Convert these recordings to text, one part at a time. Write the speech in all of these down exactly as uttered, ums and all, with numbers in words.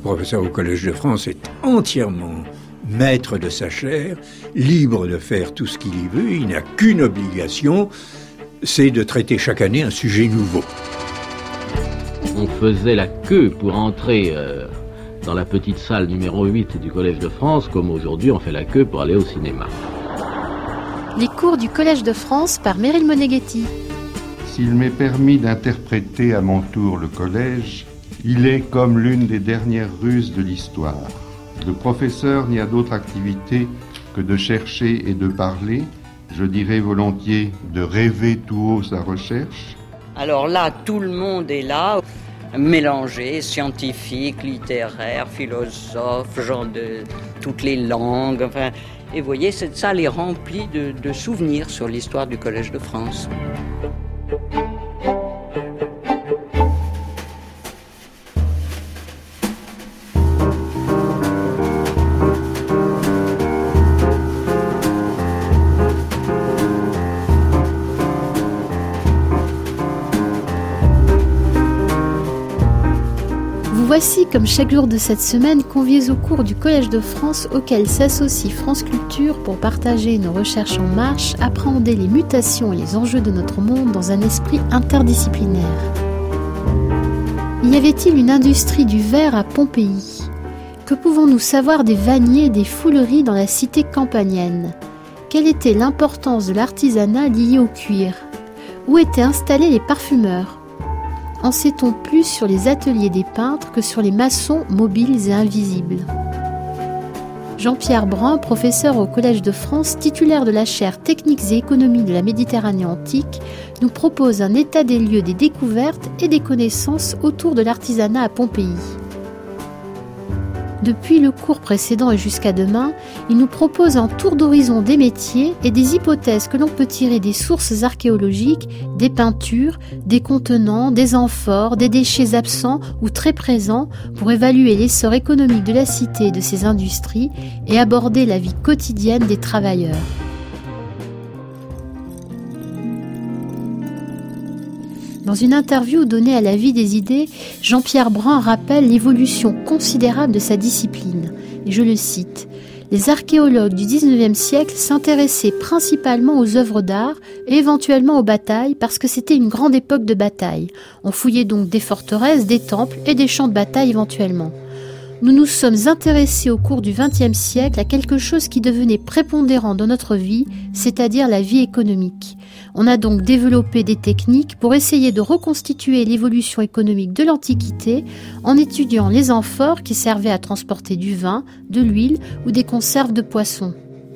professeur au Collège de France est entièrement maître de sa chaire, libre de faire tout ce qu'il y veut. Il n'a qu'une obligation, c'est de traiter chaque année un sujet nouveau. On faisait la queue pour entrer euh, dans la petite salle numéro huit du Collège de France, comme aujourd'hui on fait la queue pour aller au cinéma. Les cours du Collège de France par Meryl Moneghetti. S'il m'est permis d'interpréter à mon tour le collège, il est comme l'une des dernières ruses de l'histoire. Le professeur n'y a d'autre activité que de chercher et de parler, je dirais volontiers de rêver tout haut sa recherche. Alors là, tout le monde est là, mélangé, scientifique, littéraire, philosophe, gens de toutes les langues, enfin... Et vous voyez, cette salle est remplie de, de souvenirs sur l'histoire du Collège de France. Voici, comme chaque jour de cette semaine, conviés au cours du Collège de France auquel s'associe France Culture pour partager nos recherches en marche, appréhender les mutations et les enjeux de notre monde dans un esprit interdisciplinaire. Y avait-il une industrie du verre à Pompéi ? Que pouvons-nous savoir des vanniers et des fouleries dans la cité campanienne ? Quelle était l'importance de l'artisanat lié au cuir ? Où étaient installés les parfumeurs ? En sait-on plus sur les ateliers des peintres que sur les maçons mobiles et invisibles ? Jean-Pierre Brun, professeur au Collège de France, titulaire de la chaire Techniques et économies de la Méditerranée antique, nous propose un état des lieux des découvertes et des connaissances autour de l'artisanat à Pompéi. Depuis le cours précédent et jusqu'à demain, il nous propose un tour d'horizon des métiers et des hypothèses que l'on peut tirer des sources archéologiques, des peintures, des contenants, des amphores, des déchets absents ou très présents pour évaluer l'essor économique de la cité et de ses industries et aborder la vie quotidienne des travailleurs. Dans une interview donnée à La Vie des idées, Jean-Pierre Brun rappelle l'évolution considérable de sa discipline. Et je le cite, « Les archéologues du dix-neuvième siècle s'intéressaient principalement aux œuvres d'art et éventuellement aux batailles parce que c'était une grande époque de bataille. On fouillait donc des forteresses, des temples et des champs de bataille éventuellement. Nous nous sommes intéressés au cours du vingtième siècle à quelque chose qui devenait prépondérant dans notre vie, c'est-à-dire la vie économique. On a donc développé des techniques pour essayer de reconstituer l'évolution économique de l'Antiquité en étudiant les amphores qui servaient à transporter du vin, de l'huile ou des conserves de poissons.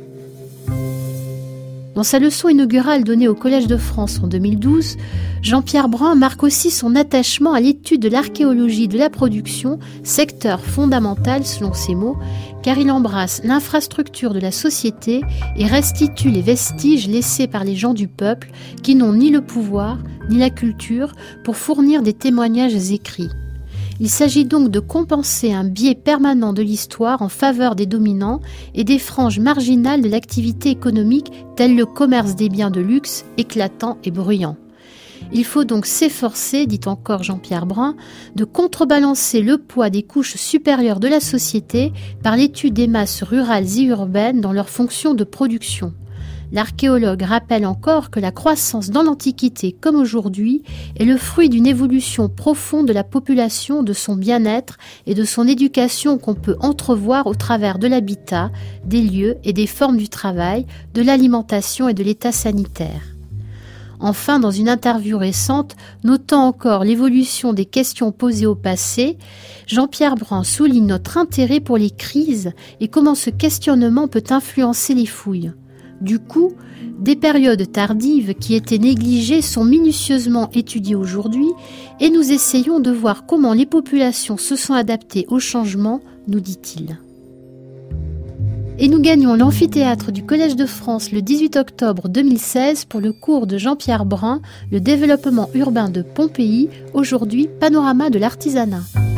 Dans sa leçon inaugurale donnée au Collège de France en deux mille douze, Jean-Pierre Brun marque aussi son attachement à l'étude de l'archéologie de la production, secteur fondamental selon ses mots, car il embrasse l'infrastructure de la société et restitue les vestiges laissés par les gens du peuple qui n'ont ni le pouvoir ni la culture pour fournir des témoignages écrits. Il s'agit donc de compenser un biais permanent de l'histoire en faveur des dominants et des franges marginales de l'activité économique telles le commerce des biens de luxe, éclatant et bruyant. Il faut donc s'efforcer, dit encore Jean-Pierre Brun, de contrebalancer le poids des couches supérieures de la société par l'étude des masses rurales et urbaines dans leurs fonctions de production. L'archéologue rappelle encore que la croissance dans l'Antiquité comme aujourd'hui est le fruit d'une évolution profonde de la population, de son bien-être et de son éducation qu'on peut entrevoir au travers de l'habitat, des lieux et des formes du travail, de l'alimentation et de l'état sanitaire. Enfin, dans une interview récente, notant encore l'évolution des questions posées au passé, Jean-Pierre Brun souligne notre intérêt pour les crises et comment ce questionnement peut influencer les fouilles. Du coup, des périodes tardives qui étaient négligées sont minutieusement étudiées aujourd'hui et nous essayons de voir comment les populations se sont adaptées au changement, nous dit-il. Et nous gagnons l'amphithéâtre du Collège de France le dix-huit octobre deux mille seize pour le cours de Jean-Pierre Brun, le développement urbain de Pompéi, aujourd'hui panorama de l'artisanat.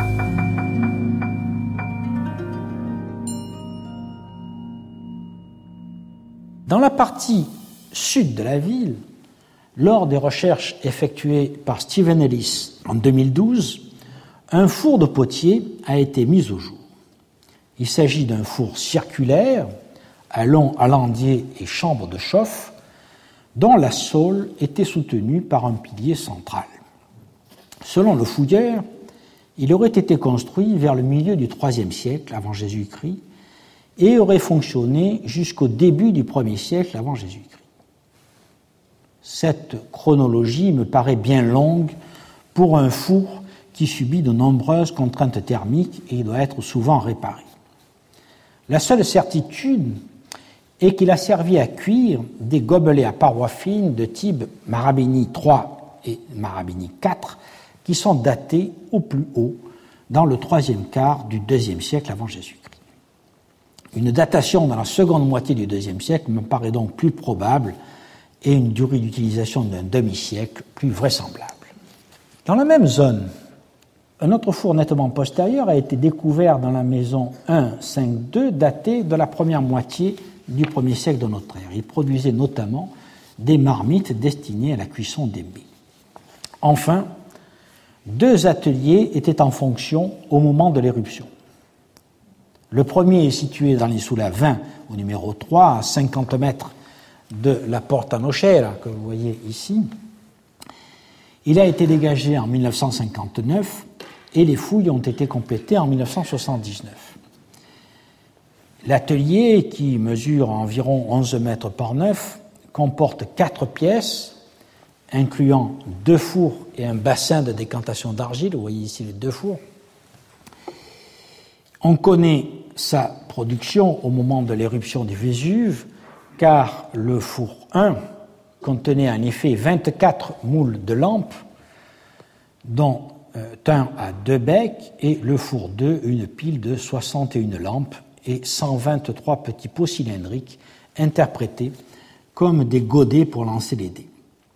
Dans la partie sud de la ville, lors des recherches effectuées par Stephen Ellis en deux mille douze, un four de potier a été mis au jour. Il s'agit d'un four circulaire, à long alandier et chambre de chauffe, dont la sole était soutenue par un pilier central. Selon le fouilleur, il aurait été construit vers le milieu du troisième siècle avant Jésus-Christ et aurait fonctionné jusqu'au début du premier siècle avant Jésus-Christ. Cette chronologie me paraît bien longue pour un four qui subit de nombreuses contraintes thermiques et doit être souvent réparé. La seule certitude est qu'il a servi à cuire des gobelets à parois fines de type Marabini trois et Marabini quatre qui sont datés au plus haut dans le troisième quart du deuxième siècle avant Jésus-Christ. Une datation dans la seconde moitié du deuxième siècle me paraît donc plus probable et une durée d'utilisation d'un demi-siècle plus vraisemblable. Dans la même zone, un autre four nettement postérieur a été découvert dans la maison un cinq deux, daté de la première moitié du premier siècle de notre ère. Il produisait notamment des marmites destinées à la cuisson des mets. Enfin, deux ateliers étaient en fonction au moment de l'éruption. Le premier est situé dans l'isola vingt, au numéro trois, à cinquante mètres de la Porta Nocera, que vous voyez ici. Il a été dégagé en mille neuf cent cinquante-neuf et les fouilles ont été complétées en mille neuf cent soixante-dix-neuf. L'atelier, qui mesure environ onze mètres par neuf, comporte quatre pièces, incluant deux fours et un bassin de décantation d'argile. Vous voyez ici les deux fours. On connaît sa production au moment de l'éruption du Vésuve, car le four un contenait en effet vingt-quatre moules de lampes, dont un à deux becs, et le four deux, une pile de soixante et une lampes et cent vingt-trois petits pots cylindriques interprétés comme des godets pour lancer les dés.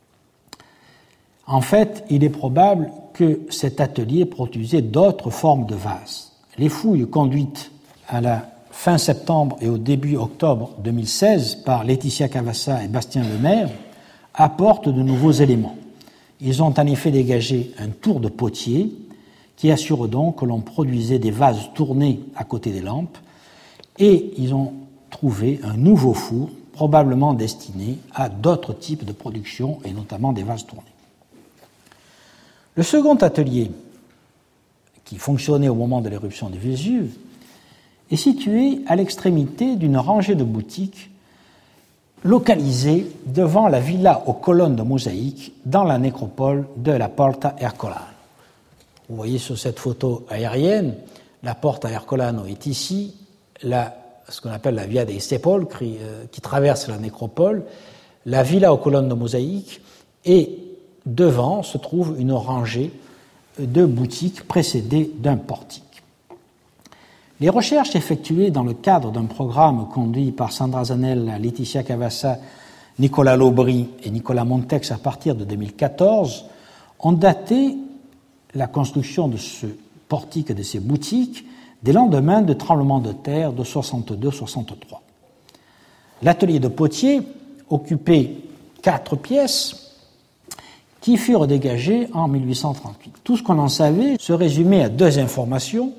En fait, il est probable que cet atelier produisait d'autres formes de vases. Les fouilles conduites à la fin septembre et au début octobre deux mille seize par Laetitia Cavassa et Bastien Lemaire apportent de nouveaux éléments. Ils ont en effet dégagé un tour de potier qui assure donc que l'on produisait des vases tournés à côté des lampes, et ils ont trouvé un nouveau four probablement destiné à d'autres types de production et notamment des vases tournés. Le second atelier, qui fonctionnait au moment de l'éruption du Vésuve, est situé à l'extrémité d'une rangée de boutiques localisée devant la villa aux colonnes de mosaïque dans la nécropole de la Porta Ercolano. Vous voyez sur cette photo aérienne, la Porta Ercolano est ici, la, ce qu'on appelle la Via dei Sepolcri, euh, qui traverse la nécropole, la villa aux colonnes de mosaïque, et devant se trouve une rangée de boutiques précédées d'un portique. Les recherches effectuées dans le cadre d'un programme conduit par Sandra Zanella, Laetitia Cavassa, Nicolas Lobry et Nicolas Montex à partir de deux mille quatorze ont daté la construction de ce portique et de ces boutiques des lendemains de tremblements de terre de soixante-deux soixante-trois. L'atelier de potier occupait quatre pièces qui furent dégagées en mille huit cent trente-huit. Tout ce qu'on en savait se résumait à deux informations.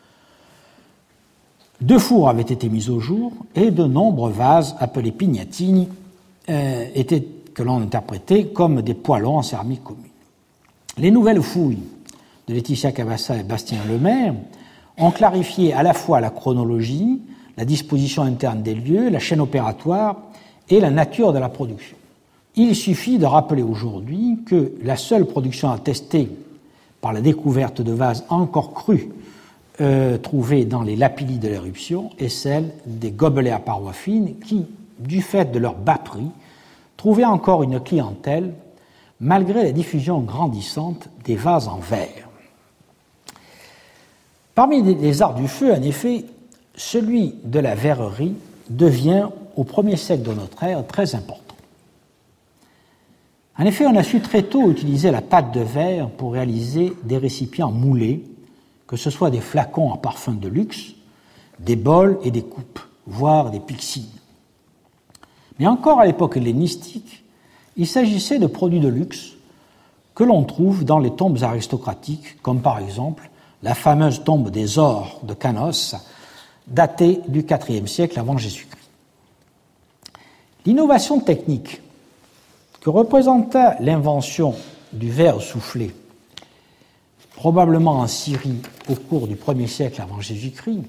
Deux fours avaient été mis au jour et de nombreux vases appelés pignatini euh, étaient, que l'on interprétait comme des poêlons en céramique commune. Les nouvelles fouilles de Laetitia Cavassa et Bastien Lemaire ont clarifié à la fois la chronologie, la disposition interne des lieux, la chaîne opératoire et la nature de la production. Il suffit de rappeler aujourd'hui que la seule production attestée par la découverte de vases encore crus euh, trouvés dans les lapillis de l'éruption est celle des gobelets à parois fines qui, du fait de leur bas prix, trouvaient encore une clientèle malgré la diffusion grandissante des vases en verre. Parmi les arts du feu, en effet, celui de la verrerie devient, au premier siècle de notre ère, très important. En effet, on a su très tôt utiliser la pâte de verre pour réaliser des récipients moulés, que ce soit des flacons à parfum de luxe, des bols et des coupes, voire des pyxines. Mais encore à l'époque hellénistique, il s'agissait de produits de luxe que l'on trouve dans les tombes aristocratiques, comme par exemple la fameuse tombe des ors de Canos, datée du quatrième siècle avant Jésus-Christ. L'innovation technique que représenta l'invention du verre soufflé, probablement en Syrie au cours du premier siècle avant Jésus-Christ,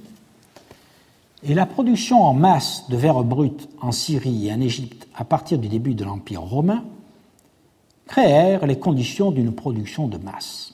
et la production en masse de verre brut en Syrie et en Égypte à partir du début de l'Empire romain, créèrent les conditions d'une production de masse.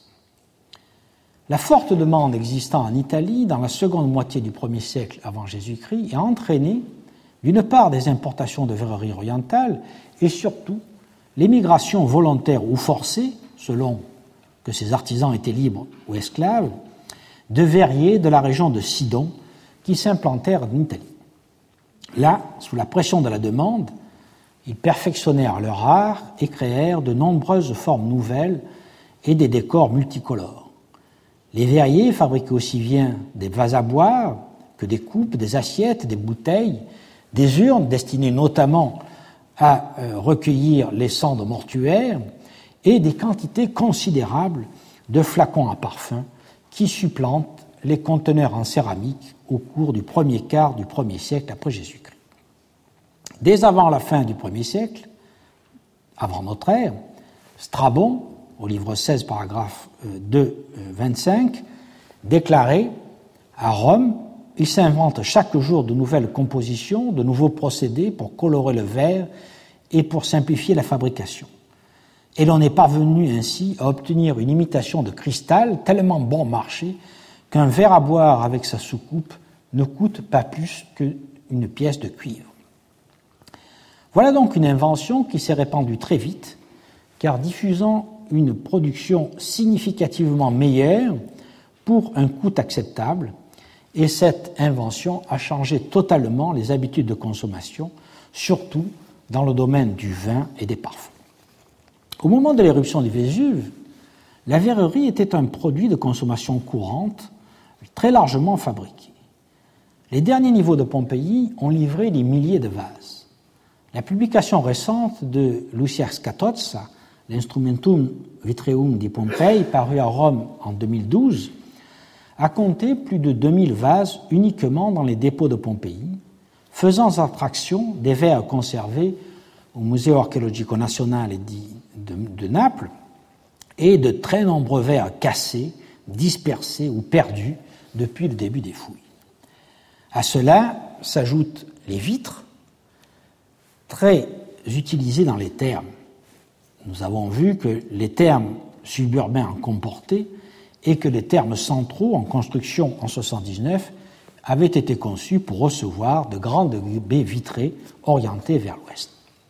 La forte demande existant en Italie dans la seconde moitié du premier siècle avant Jésus-Christ a entraîné, d'une part, des importations de verrerie orientale et surtout l'émigration volontaire ou forcée, selon que ces artisans étaient libres ou esclaves, de verriers de la région de Sidon qui s'implantèrent en Italie. Là, sous la pression de la demande, ils perfectionnèrent leur art et créèrent de nombreuses formes nouvelles et des décors multicolores. Les verriers fabriquaient aussi bien des vases à boire que des coupes, des assiettes, des bouteilles, des urnes destinées notamment à euh, recueillir les cendres mortuaires et des quantités considérables de flacons à parfum qui supplantent les conteneurs en céramique au cours du premier quart du premier siècle après Jésus-Christ. Dès avant la fin du premier siècle, avant notre ère, Strabon, au livre seize, paragraphe deux, vingt-cinq, déclarait à Rome, il s'invente chaque jour de nouvelles compositions, de nouveaux procédés pour colorer le verre et pour simplifier la fabrication. Et l'on est parvenu ainsi à obtenir une imitation de cristal tellement bon marché qu'un verre à boire avec sa soucoupe ne coûte pas plus qu'une pièce de cuivre. Voilà donc une invention qui s'est répandue très vite, car diffusant une production significativement meilleure pour un coût acceptable, et cette invention a changé totalement les habitudes de consommation, surtout dans le domaine du vin et des parfums. Au moment de l'éruption du Vésuve, la verrerie était un produit de consommation courante, très largement fabriqué. Les derniers niveaux de Pompéi ont livré des milliers de vases. La publication récente de Lucius Catozza, l'Instrumentum Vitreum di Pompei, paru à Rome en deux mille douze, a compté plus de deux mille vases uniquement dans les dépôts de Pompéi, faisant abstraction des verres conservés au Museo Archeologico Nazionale de, de Naples et de très nombreux verres cassés, dispersés ou perdus depuis le début des fouilles. À cela s'ajoutent les vitres, très utilisées dans les thermes. Nous avons vu que les thermes suburbains en comportaient et que les thermes centraux en construction en soixante-dix-neuf avaient été conçus pour recevoir de grandes baies vitrées orientées vers l'ouest.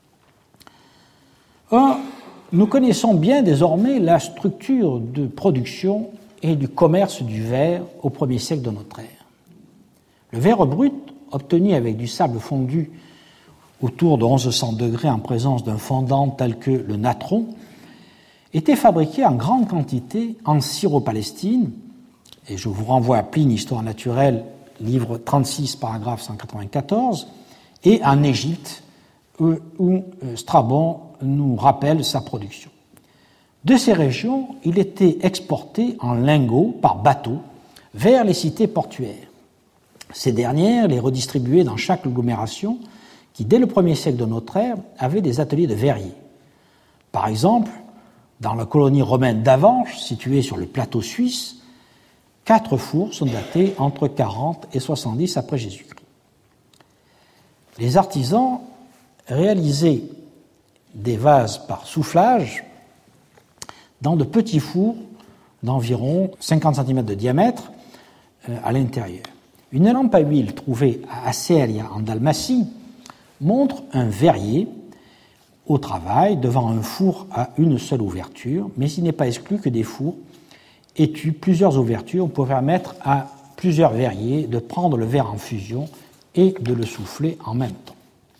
Or, nous connaissons bien désormais la structure de production et du commerce du verre au premier siècle de notre ère. Le verre brut, obtenu avec du sable fondu autour de onze cents degrés en présence d'un fondant tel que le natron, était fabriqué en grande quantité en Syro-Palestine, et je vous renvoie à Pline, Histoire naturelle, livre trente-six, paragraphe cent quatre-vingt-quatorze, et en Égypte, où Strabon nous rappelle sa production. De ces régions, il était exporté en lingots par bateau vers les cités portuaires. Ces dernières les redistribuaient dans chaque agglomération qui, dès le premier siècle de notre ère, avait des ateliers de verriers. Par exemple, dans la colonie romaine d'Avanches, située sur le plateau suisse, quatre fours sont datés entre quarante et soixante-dix après Jésus-Christ. Les artisans réalisaient des vases par soufflage dans de petits fours d'environ cinquante centimètres de diamètre à l'intérieur. Une lampe à huile trouvée à Asseria, en Dalmatie, montre un verrier au travail devant un four à une seule ouverture, mais il n'est pas exclu que des fours aient eu plusieurs ouvertures pour permettre à plusieurs verriers de prendre le verre en fusion et de le souffler en même temps.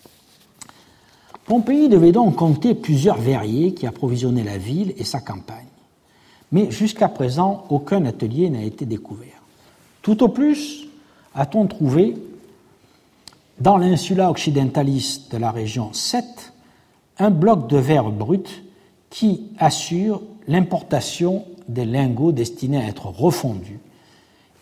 Pompéi devait donc compter plusieurs verriers qui approvisionnaient la ville et sa campagne. Mais jusqu'à présent, aucun atelier n'a été découvert. Tout au plus, a-t-on trouvé, dans l'insula occidentalis de la région sept, un bloc de verre brut qui assure l'importation des lingots destinés à être refondus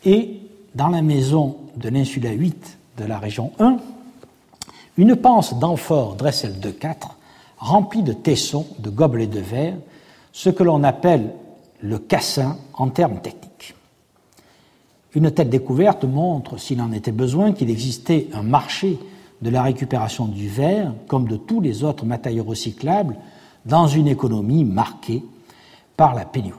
et dans la maison de l'Insula huit de la région un, une panse d'amphore Dressel deux quatre remplie de tessons, de gobelets de verre, ce que l'on appelle le cassin en termes techniques. Une telle découverte montre, s'il en était besoin, qu'il existait un marché de la récupération du verre, comme de tous les autres matériaux recyclables, dans une économie marquée par la pénurie.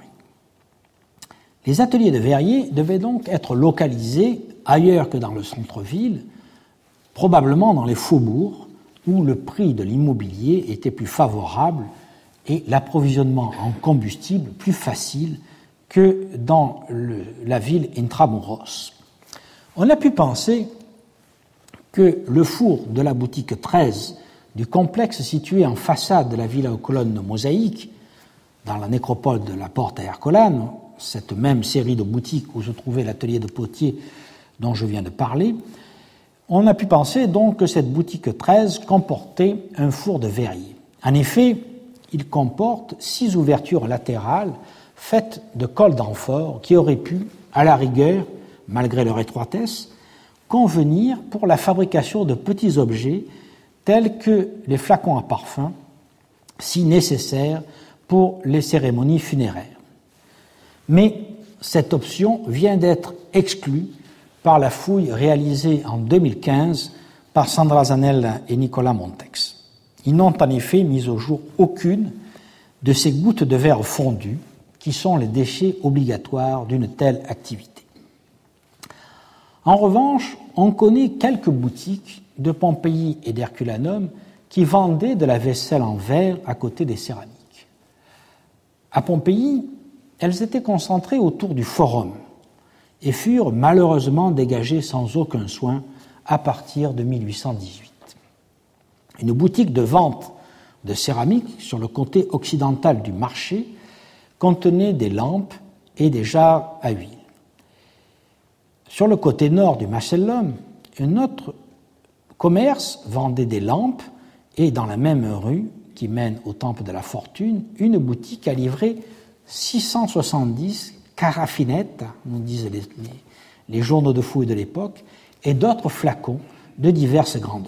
Les ateliers de verriers devaient donc être localisés ailleurs que dans le centre-ville, probablement dans les faubourgs, où le prix de l'immobilier était plus favorable et l'approvisionnement en combustible plus facile que dans le, la ville intramuros. On a pu penser que le four de la boutique treize du complexe situé en façade de la villa aux colonnes mosaïques, dans la nécropole de la Porte à Ercolano, cette même série de boutiques où se trouvait l'atelier de potier dont je viens de parler, on a pu penser donc que cette boutique treize comportait un four de verrier. En effet, il comporte six ouvertures latérales faites de colle d'amphore qui auraient pu, à la rigueur, malgré leur étroitesse, convenir pour la fabrication de petits objets tels que les flacons à parfum, si nécessaires pour les cérémonies funéraires. Mais cette option vient d'être exclue par la fouille réalisée en deux mille quinze par Sandra Zanella et Nicolas Montex. Ils n'ont en effet mis au jour aucune de ces gouttes de verre fondu qui sont les déchets obligatoires d'une telle activité. En revanche, on connaît quelques boutiques de Pompéi et d'Herculanum qui vendaient de la vaisselle en verre à côté des céramiques. À Pompéi, elles étaient concentrées autour du forum et furent malheureusement dégagées sans aucun soin à partir de mille huit cent dix-huit. Une boutique de vente de céramique sur le côté occidental du marché contenait des lampes et des jarres à huile. Sur le côté nord du Macellum, un autre commerce vendait des lampes et dans la même rue qui mène au Temple de la Fortune, une boutique a livré six cent soixante-dix caraffinettes, nous disent les, les, les journaux de fouilles de l'époque, et d'autres flacons de diverses grandeurs.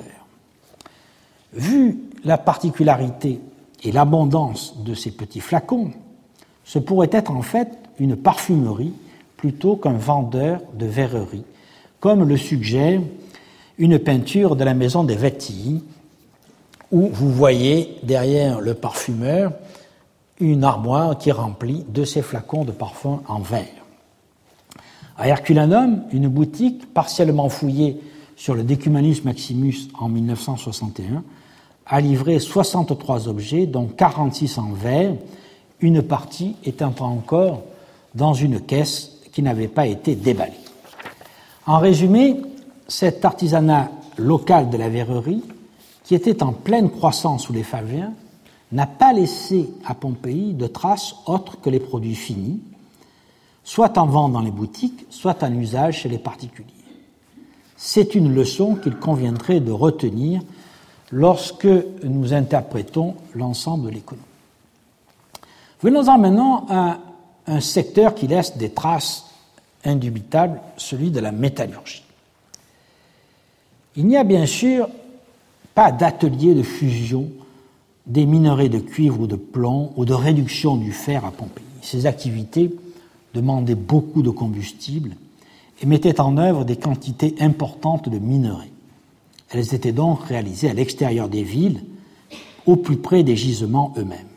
Vu la particularité et l'abondance de ces petits flacons, ce pourrait être en fait une parfumerie plutôt qu'un vendeur de verrerie, comme le suggère une peinture de la maison des Vettii, où vous voyez derrière le parfumeur une armoire qui est remplie de ces flacons de parfum en verre. À Herculanum, une boutique partiellement fouillée sur le Decumanus Maximus en mille neuf cent soixante et un a livré soixante-trois objets, dont quarante-six en verre, une partie étant encore dans une caisse qui n'avait pas été déballée. En résumé, cet artisanat local de la verrerie, qui était en pleine croissance sous les Flaviens, n'a pas laissé à Pompéi de traces autres que les produits finis, soit en vente dans les boutiques, soit en usage chez les particuliers. C'est une leçon qu'il conviendrait de retenir lorsque nous interprétons l'ensemble de l'économie. Venons-en maintenant à un secteur qui laisse des traces indubitables, celui de la métallurgie. Il n'y a bien sûr pas d'atelier de fusion des minerais de cuivre ou de plomb ou de réduction du fer à Pompéi. Ces activités demandaient beaucoup de combustible et mettaient en œuvre des quantités importantes de minerais. Elles étaient donc réalisées à l'extérieur des villes, au plus près des gisements eux-mêmes.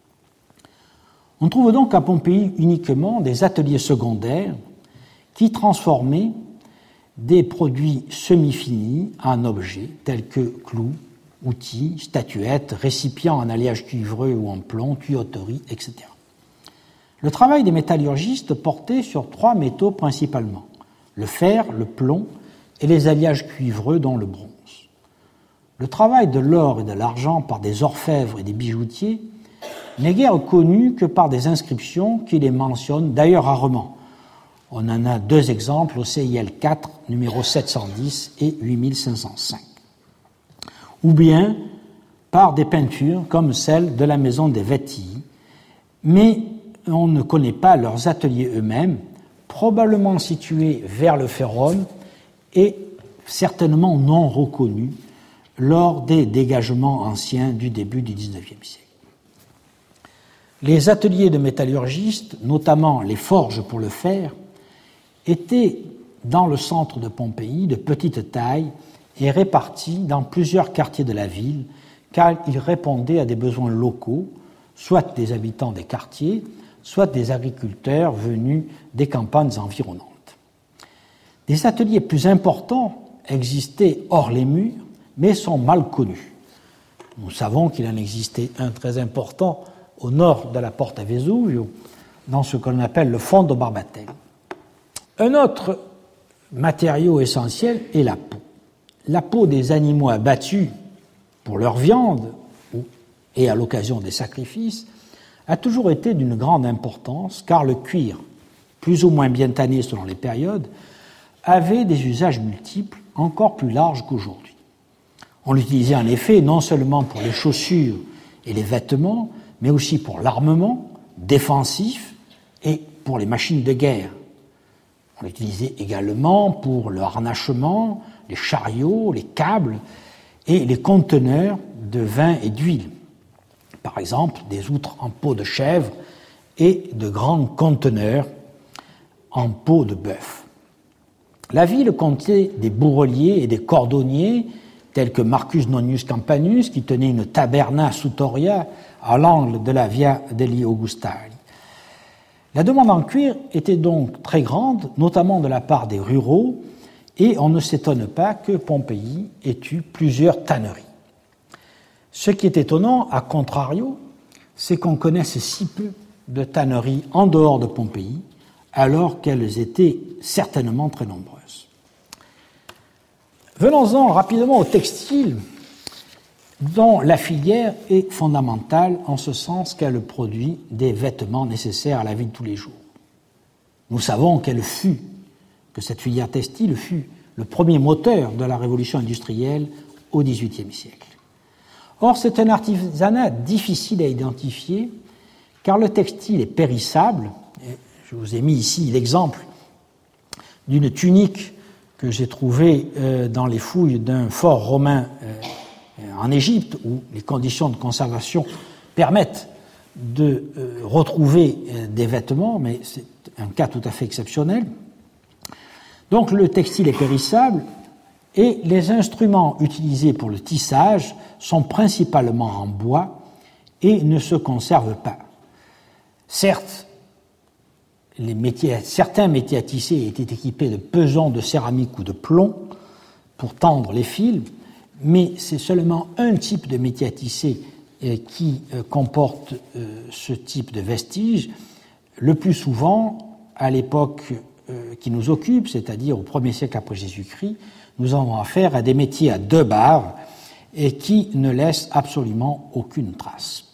On trouve donc à Pompéi uniquement des ateliers secondaires qui transformaient des produits semi-finis en objets tels que clous, outils, statuettes, récipients en alliage cuivreux ou en plomb, tuyauterie, et cetera. Le travail des métallurgistes portait sur trois métaux principalement, le fer, le plomb et les alliages cuivreux dont le bronze. Le travail de l'or et de l'argent par des orfèvres et des bijoutiers n'est guère connu que par des inscriptions qui les mentionnent, d'ailleurs rarement. On en a deux exemples au C I L quatre, numéro sept cent dix et huit mille cinq cent cinq. Ou bien par des peintures comme celle de la maison des Vettii, mais on ne connaît pas leurs ateliers eux-mêmes, probablement situé vers le Féroné et certainement non reconnu lors des dégagements anciens du début du dix-neuvième siècle. Les ateliers de métallurgistes, notamment les forges pour le fer, étaient dans le centre de Pompéi de petite taille et répartis dans plusieurs quartiers de la ville, car ils répondaient à des besoins locaux, soit des habitants des quartiers, soit des agriculteurs venus des campagnes environnantes. Des ateliers plus importants existaient hors les murs, mais sont mal connus. Nous savons qu'il en existait un très important au nord de la Porta Vesuvio, dans ce qu'on appelle le Fondo Barbatelle. Un autre matériau essentiel est la peau. La peau des animaux abattus pour leur viande et à l'occasion des sacrifices a toujours été d'une grande importance, car le cuir, plus ou moins bien tanné selon les périodes, avait des usages multiples encore plus larges qu'aujourd'hui. On l'utilisait en effet non seulement pour les chaussures et les vêtements, mais aussi pour l'armement défensif et pour les machines de guerre. On l'utilisait également pour le harnachement, les chariots, les câbles et les conteneurs de vin et d'huile. Par exemple, des outres en peau de chèvre et de grands conteneurs en peau de bœuf. La ville comptait des bourreliers et des cordonniers, tels que Marcus Nonius Campanus, qui tenait une taberna sutoria à l'angle de la Via degli Augustali. La demande en cuir était donc très grande, notamment de la part des ruraux, et on ne s'étonne pas que Pompéi ait eu plusieurs tanneries. Ce qui est étonnant, à contrario, c'est qu'on connaisse si peu de tanneries en dehors de Pompéi, alors qu'elles étaient certainement très nombreuses. Venons-en rapidement au textile, dont la filière est fondamentale en ce sens qu'elle produit des vêtements nécessaires à la vie de tous les jours. Nous savons qu'elle fut, que cette filière textile fut le premier moteur de la révolution industrielle au dix-huitième siècle. Or, c'est un artisanat difficile à identifier, car le textile est périssable. Je vous ai mis ici l'exemple d'une tunique que j'ai trouvée dans les fouilles d'un fort romain en Égypte, où les conditions de conservation permettent de retrouver des vêtements, mais c'est un cas tout à fait exceptionnel. Donc le textile est périssable et les instruments utilisés pour le tissage sont principalement en bois et ne se conservent pas. Certes, les métiers, certains métiers à tisser étaient équipés de pesants de céramique ou de plomb pour tendre les fils, mais c'est seulement un type de métier à tisser qui comporte ce type de vestiges. Le plus souvent, à l'époque qui nous occupe, c'est-à-dire au premier siècle après Jésus-Christ, nous avons affaire à des métiers à deux barres et qui ne laissent absolument aucune trace.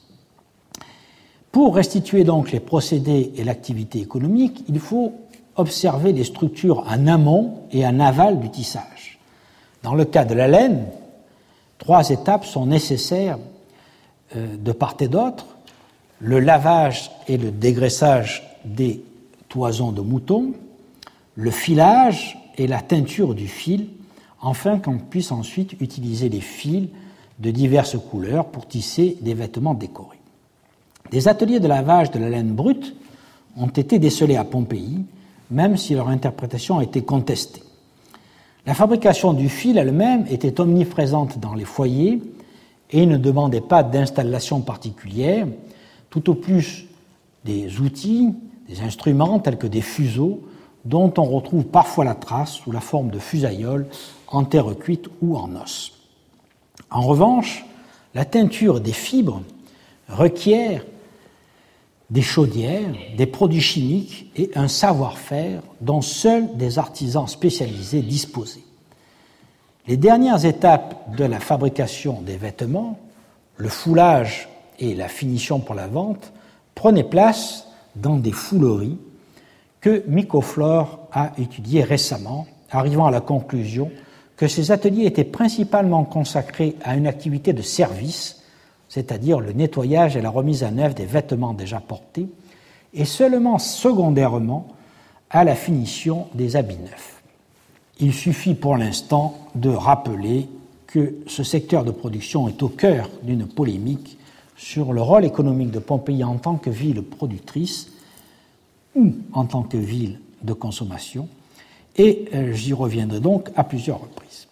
Pour restituer donc les procédés et l'activité économique, il faut observer les structures en amont et en aval du tissage. Dans le cas de la laine, trois étapes sont nécessaires de part et d'autre: le lavage et le dégraissage des toisons de mouton, le filage et la teinture du fil, afin qu'on puisse ensuite utiliser les fils de diverses couleurs pour tisser des vêtements décorés. Des ateliers de lavage de la laine brute ont été décelés à Pompéi, même si leur interprétation a été contestée. La fabrication du fil elle-même était omniprésente dans les foyers et ne demandait pas d'installation particulière, tout au plus des outils, des instruments tels que des fuseaux, dont on retrouve parfois la trace sous la forme de fusailloles en terre cuite ou en os. En revanche, la teinture des fibres requiert des chaudières, des produits chimiques et un savoir-faire dont seuls des artisans spécialisés disposaient. Les dernières étapes de la fabrication des vêtements, le foulage et la finition pour la vente, prenaient place dans des fouleries que Micoflore a étudiées récemment, arrivant à la conclusion que ces ateliers étaient principalement consacrés à une activité de service, c'est-à-dire le nettoyage et la remise à neuf des vêtements déjà portés, et seulement secondairement à la finition des habits neufs. Il suffit pour l'instant de rappeler que ce secteur de production est au cœur d'une polémique sur le rôle économique de Pompéi en tant que ville productrice ou en tant que ville de consommation, et j'y reviendrai donc à plusieurs reprises.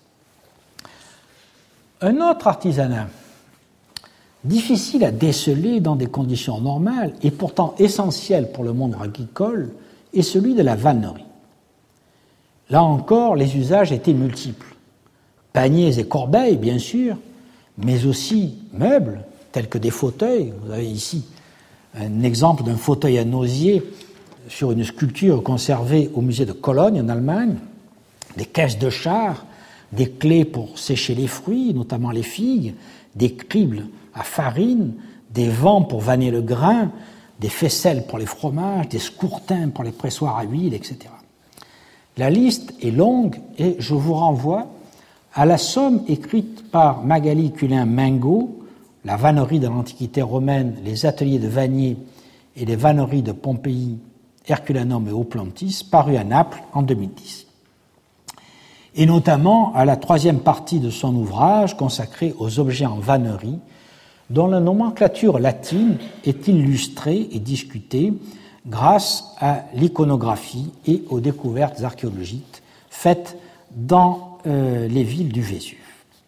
Un autre artisanat difficile à déceler dans des conditions normales et pourtant essentiel pour le monde agricole est celui de la vannerie. Là encore, les usages étaient multiples. Paniers et corbeilles, bien sûr, mais aussi meubles, tels que des fauteuils. Vous avez ici un exemple d'un fauteuil à nosier sur une sculpture conservée au musée de Cologne, en Allemagne, des caisses de char, des clés pour sécher les fruits, notamment les figues, des cribles à farine, des vents pour vanner le grain, des faisselles pour les fromages, des scourtins pour les pressoirs à huile, et cetera. La liste est longue et je vous renvoie à la somme écrite par Magali Culin-Mingo, La vannerie de l'Antiquité romaine, les ateliers de Vanier et les vanneries de Pompéi, Herculanum et Oplantis, paru à Naples en deux mille dix. Et notamment à la troisième partie de son ouvrage consacré aux objets en vannerie, dont la nomenclature latine est illustrée et discutée grâce à l'iconographie et aux découvertes archéologiques faites dans euh, les villes du Vésuve.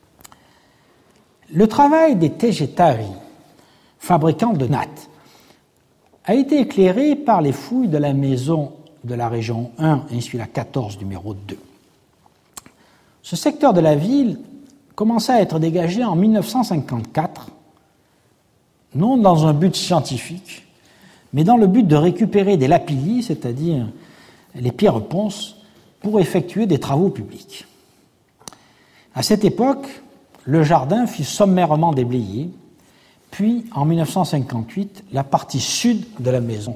Le travail des Tegetari, fabricants de nattes, a été éclairé par les fouilles de la maison de la région un, Insula quatorze, numéro deux. Ce secteur de la ville commença à être dégagé en mille neuf cent cinquante-quatre, non dans un but scientifique, mais dans le but de récupérer des lapillis, c'est-à-dire les pierres ponces, pour effectuer des travaux publics. À cette époque, le jardin fut sommairement déblayé, puis en mille neuf cent cinquante-huit, la partie sud de la maison.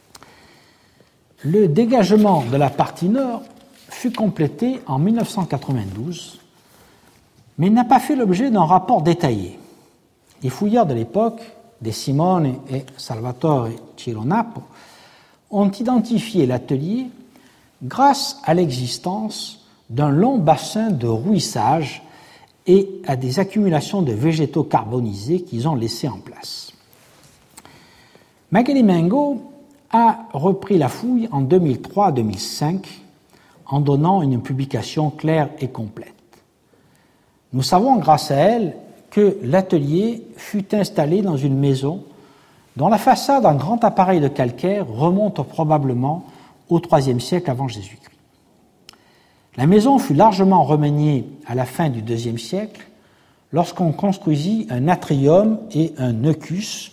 Le dégagement de la partie nord fut complété en mille neuf cent quatre-vingt-douze, mais n'a pas fait l'objet d'un rapport détaillé. Les fouilleurs de l'époque, De Simone et Salvatore Cironapo, ont identifié l'atelier grâce à l'existence d'un long bassin de rouissage et à des accumulations de végétaux carbonisés qu'ils ont laissés en place. Magali Mingo a repris la fouille en deux mille trois à deux mille cinq en donnant une publication claire et complète. Nous savons grâce à elle que l'atelier fut installé dans une maison dont la façade en grand appareil de calcaire remonte probablement au troisième siècle avant Jésus-Christ. La maison fut largement remaniée à la fin du deuxième siècle lorsqu'on construisit un atrium et un eucus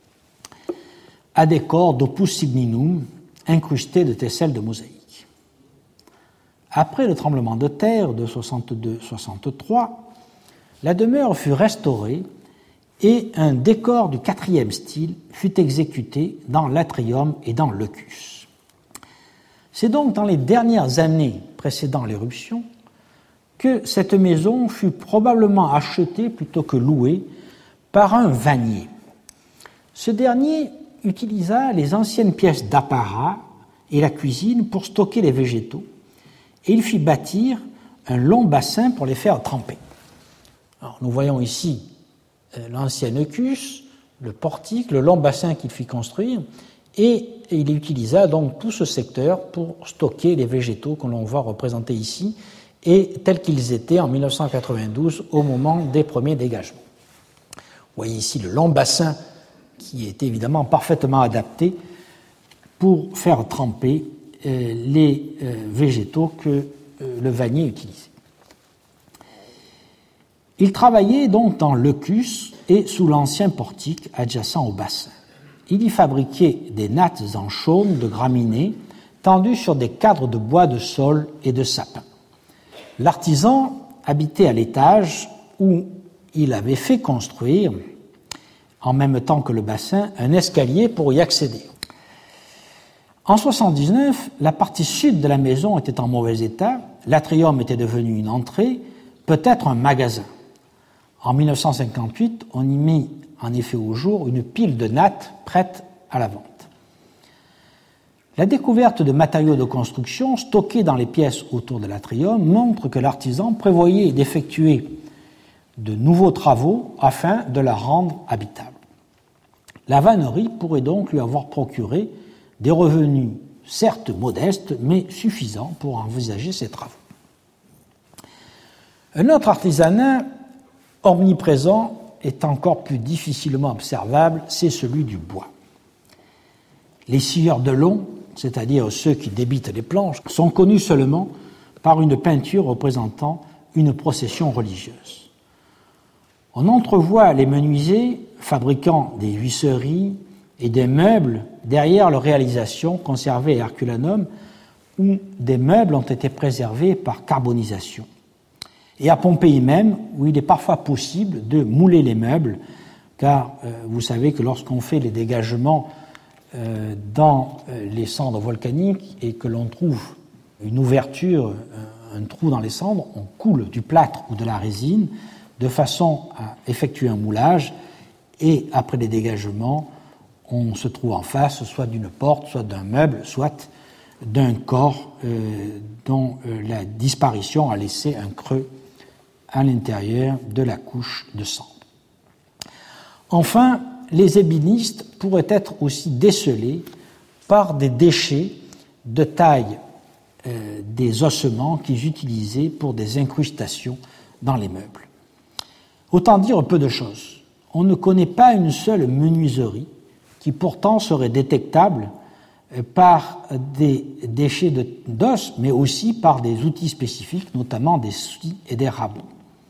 à décor d'opus signinum incrustés de tesselles de mosaïque. Après le tremblement de terre de soixante-deux soixante-trois, la demeure fut restaurée et un décor du quatrième style fut exécuté dans l'atrium et dans l'eucus. C'est donc dans les dernières années précédant l'éruption que cette maison fut probablement achetée plutôt que louée par un vannier. Ce dernier utilisa les anciennes pièces d'apparat et la cuisine pour stocker les végétaux et il fit bâtir un long bassin pour les faire tremper. Alors, nous voyons ici euh, l'ancien eucus, le portique, le long bassin qu'il fit construire, et, et il utilisa donc tout ce secteur pour stocker les végétaux que l'on voit représentés ici, et tels qu'ils étaient en mille neuf cent quatre-vingt-douze au moment des premiers dégagements. Vous voyez ici le long bassin qui est évidemment parfaitement adapté pour faire tremper euh, les euh, végétaux que euh, le vannier utilisait. Il travaillait donc dans l'eucus et sous l'ancien portique adjacent au bassin. Il y fabriquait des nattes en chaume de graminées tendues sur des cadres de bois de saule et de sapin. L'artisan habitait à l'étage où il avait fait construire, en même temps que le bassin, un escalier pour y accéder. En soixante-dix-neuf, la partie sud de la maison était en mauvais état, l'atrium était devenu une entrée, peut-être un magasin. En mille neuf cent cinquante-huit, on y mit en effet au jour une pile de nattes prête à la vente. La découverte de matériaux de construction stockés dans les pièces autour de l'atrium montre que l'artisan prévoyait d'effectuer de nouveaux travaux afin de la rendre habitable. La vannerie pourrait donc lui avoir procuré des revenus certes modestes, mais suffisants pour envisager ses travaux. Un autre artisanat omniprésent est encore plus difficilement observable, c'est celui du bois. Les scieurs de long, c'est-à-dire ceux qui débitent les planches, sont connus seulement par une peinture représentant une procession religieuse. On entrevoit les menuisiers fabriquant des huisseries et des meubles derrière leur réalisation conservée à Herculanum, où des meubles ont été préservés par carbonisation. Et à Pompéi même, où il est parfois possible de mouler les meubles, car euh, vous savez que lorsqu'on fait les dégagements euh, dans euh, les cendres volcaniques et que l'on trouve une ouverture, un, un trou dans les cendres, on coule du plâtre ou de la résine de façon à effectuer un moulage, et après les dégagements, on se trouve en face soit d'une porte, soit d'un meuble, soit d'un corps euh, dont euh, la disparition a laissé un creux à l'intérieur de la couche de cendre. Enfin, les ébénistes pourraient être aussi décelés par des déchets de taille euh, des ossements qu'ils utilisaient pour des incrustations dans les meubles. Autant dire peu de choses. On ne connaît pas une seule menuiserie qui pourtant serait détectable par des déchets de, d'os, mais aussi par des outils spécifiques, notamment des scies et des rabots.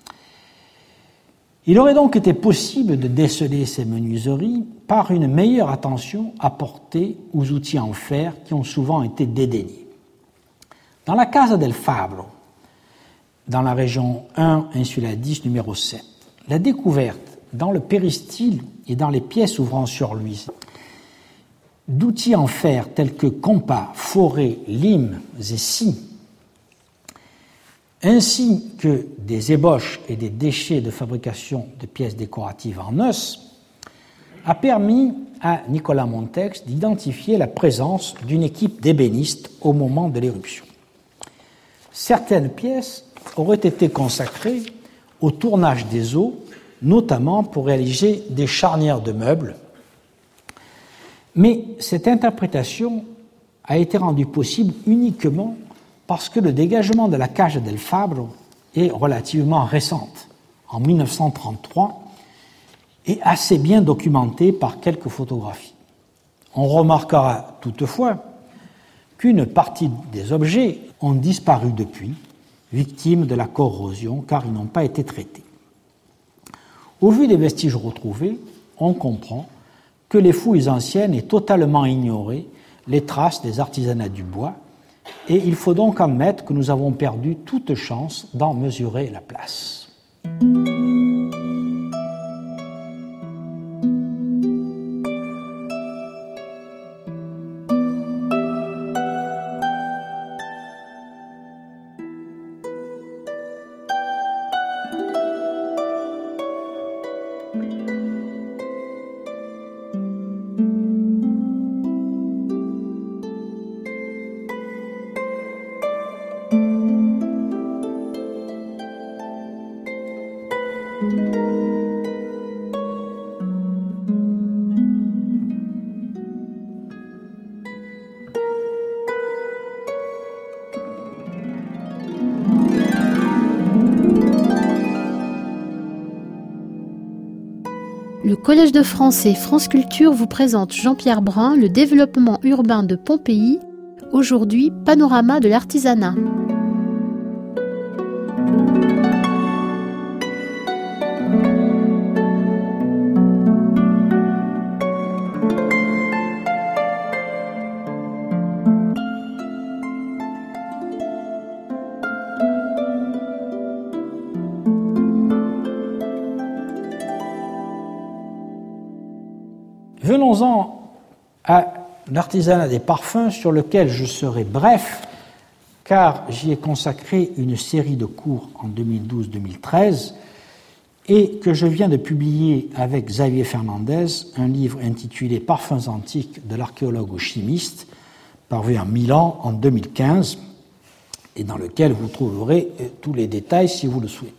Il aurait donc été possible de déceler ces menuiseries par une meilleure attention apportée aux outils en fer qui ont souvent été dédaignés. Dans la Casa del Fabbro, dans la région un, Insula dix, numéro sept, la découverte dans le péristyle et dans les pièces ouvrant sur lui d'outils en fer tels que compas, forêts, limes et scies, ainsi que des ébauches et des déchets de fabrication de pièces décoratives en os, a permis à Nicolas Montex d'identifier la présence d'une équipe d'ébénistes au moment de l'éruption. Certaines pièces auraient été consacrées au tournage des os, notamment pour réaliser des charnières de meubles. Mais cette interprétation a été rendue possible uniquement parce que le dégagement de la cage del Fabbro est relativement récente, en mille neuf cent trente-trois, et assez bien documenté par quelques photographies. On remarquera toutefois qu'une partie des objets ont disparu depuis, victimes de la corrosion, car ils n'ont pas été traités. Au vu des vestiges retrouvés, on comprend que les fouilles anciennes aient totalement ignoré les traces des artisanats du bois, et il faut donc admettre que nous avons perdu toute chance d'en mesurer la place. Le Collège de France et France Culture vous présente Jean-Pierre Brun, le développement urbain de Pompéi, aujourd'hui panorama de l'artisanat. Venons-en à l'artisanat des parfums, sur lequel je serai bref, car j'y ai consacré une série de cours en deux mille douze deux mille treize et que je viens de publier avec Xavier Fernandez, un livre intitulé « Parfums antiques de l'archéologue au chimiste », paru à Milan en deux mille quinze, et dans lequel vous trouverez tous les détails si vous le souhaitez.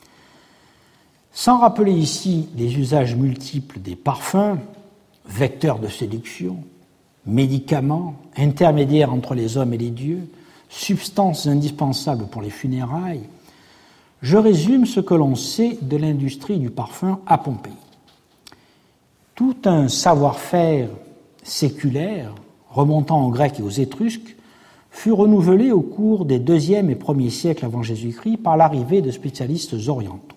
Sans rappeler ici les usages multiples des parfums, vecteurs de séduction, médicaments, intermédiaires entre les hommes et les dieux, substances indispensables pour les funérailles, je résume ce que l'on sait de l'industrie du parfum à Pompéi. Tout un savoir-faire séculaire, remontant aux Grecs et aux Étrusques, fut renouvelé au cours des deuxième et premier siècles avant Jésus-Christ par l'arrivée de spécialistes orientaux.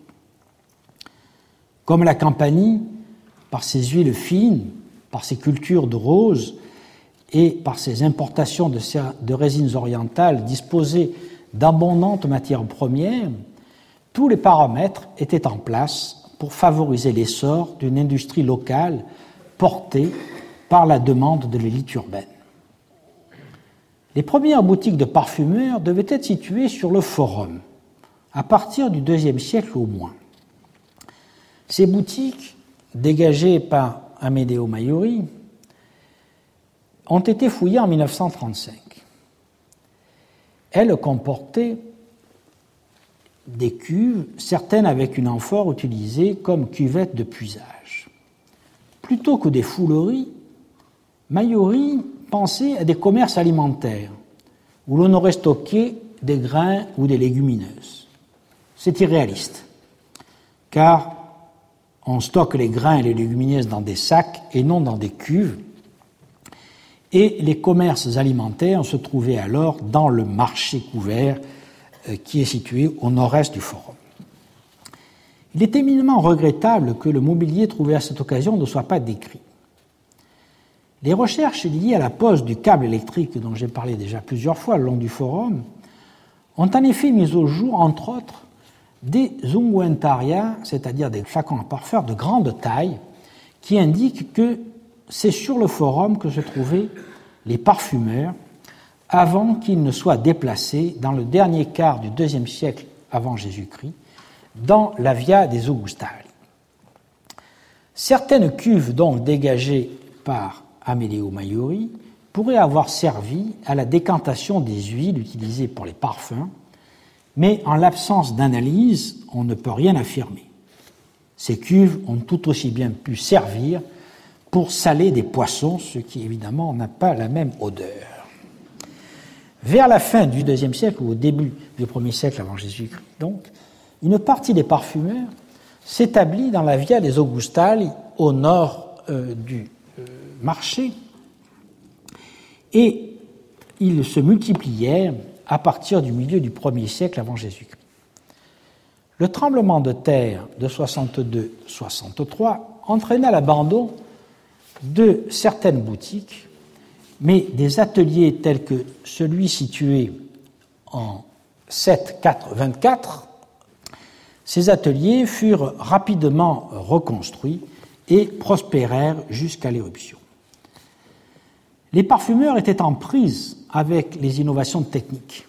Comme la Campanie, par ses huiles fines, par ses cultures de roses et par ses importations de, de résines orientales disposées d'abondantes matières premières, tous les paramètres étaient en place pour favoriser l'essor d'une industrie locale portée par la demande de l'élite urbaine. Les premières boutiques de parfumeurs devaient être situées sur le Forum, à partir du deuxième siècle au moins. Ces boutiques, dégagées par Amedeo Maiori, ont été fouillées en mille neuf cent trente-cinq. Elles comportaient des cuves, certaines avec une amphore utilisée comme cuvette de puisage. Plutôt que des fouleries, Maiori pensait à des commerces alimentaires où l'on aurait stocké des grains ou des légumineuses. C'est irréaliste, car on stocke les grains et les légumineuses dans des sacs et non dans des cuves, et les commerces alimentaires se trouvaient alors dans le marché couvert qui est situé au nord-est du Forum. Il est éminemment regrettable que le mobilier trouvé à cette occasion ne soit pas décrit. Les recherches liées à la pose du câble électrique dont j'ai parlé déjà plusieurs fois le long du Forum ont en effet mis au jour, entre autres, des unguentaria, c'est-à-dire des flacons à parfum de grande taille, qui indiquent que c'est sur le Forum que se trouvaient les parfumeurs avant qu'ils ne soient déplacés dans le dernier quart du deuxième siècle avant Jésus-Christ dans la Via des Augustali. Certaines cuves donc dégagées par Amedeo Maiori pourraient avoir servi à la décantation des huiles utilisées pour les parfums, mais en l'absence d'analyse, on ne peut rien affirmer. Ces cuves ont tout aussi bien pu servir pour saler des poissons, ce qui évidemment n'a pas la même odeur. Vers la fin du deuxième siècle ou au début du premier siècle avant Jésus-Christ, donc, une partie des parfumeurs s'établit dans la Via des Augustali au nord euh, du euh, marché, et ils se multiplièrent à partir du milieu du premier siècle avant Jésus-Christ. Le tremblement de terre de soixante-deux soixante-trois entraîna l'abandon de certaines boutiques, mais des ateliers tels que celui situé en sept quatre vingt-quatre, ces ateliers furent rapidement reconstruits et prospérèrent jusqu'à l'éruption. Les parfumeurs étaient en prise avec les innovations techniques.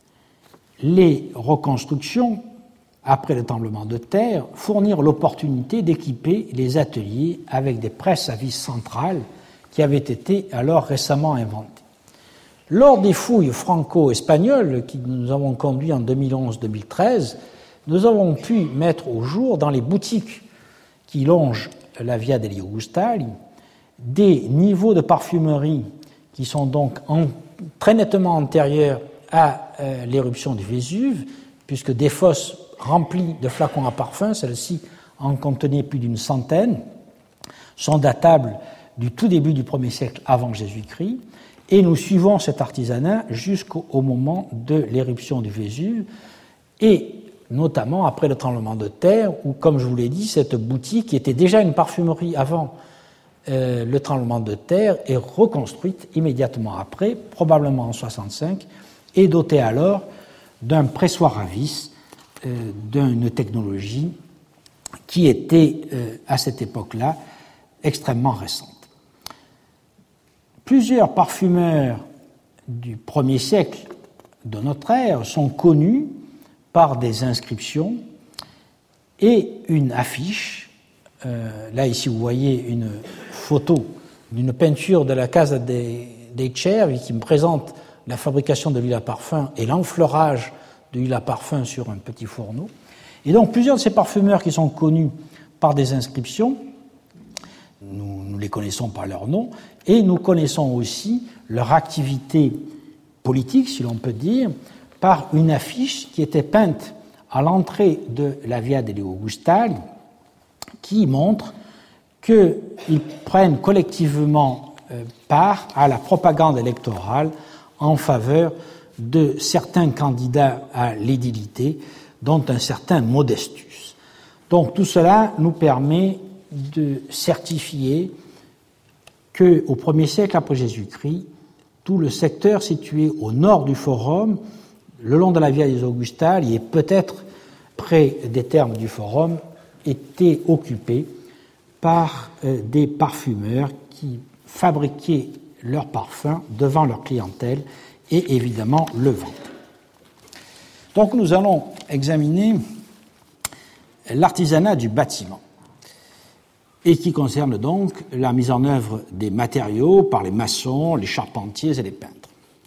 Les reconstructions, après le tremblement de terre, fournirent l'opportunité d'équiper les ateliers avec des presses à vis centrales qui avaient été alors récemment inventées. Lors des fouilles franco-espagnoles que nous avons conduites en deux mille onze deux mille treize, nous avons pu mettre au jour dans les boutiques qui longent la Via degli Augustali des niveaux de parfumerie qui sont donc en, très nettement antérieurs à euh, l'éruption du Vésuve, puisque des fosses remplies de flacons à parfum, celles-ci en contenaient plus d'une centaine, sont datables du tout début du premier siècle avant Jésus-Christ, et nous suivons cet artisanat jusqu'au moment de l'éruption du Vésuve, et notamment après le tremblement de terre, où, comme je vous l'ai dit, cette boutique, qui était déjà une parfumerie avant euh, le tremblement de terre, est reconstruite immédiatement après, probablement en soixante-cinq, et dotée alors d'un pressoir à vis, euh, d'une technologie qui était, euh, à cette époque-là, extrêmement récente. Plusieurs parfumeurs du premier siècle de notre ère sont connus par des inscriptions et une affiche. Euh, là, ici, vous voyez une photo d'une peinture de la Casa de, Deitcher, qui me présente la fabrication de l'huile à parfum et l'enfleurage de l'huile à parfum sur un petit fourneau. Et donc plusieurs de ces parfumeurs qui sont connus par des inscriptions, nous, nous les connaissons par leur nom, et nous connaissons aussi leur activité politique, si l'on peut dire, par une affiche qui était peinte à l'entrée de la Via degli Augustali, qui montre qu'ils prennent collectivement part à la propagande électorale en faveur de certains candidats à l'édilité, dont un certain Modestus. Donc tout cela nous permet de certifier qu'au premier siècle après Jésus-Christ, tout le secteur situé au nord du Forum, le long de la Via des Augustali et peut-être près des thermes du Forum, était occupé par euh, des parfumeurs qui fabriquaient leurs parfums devant leur clientèle et évidemment le vendaient. Donc nous allons examiner l'artisanat du bâtiment et qui concerne donc la mise en œuvre des matériaux par les maçons, les charpentiers et les peintres.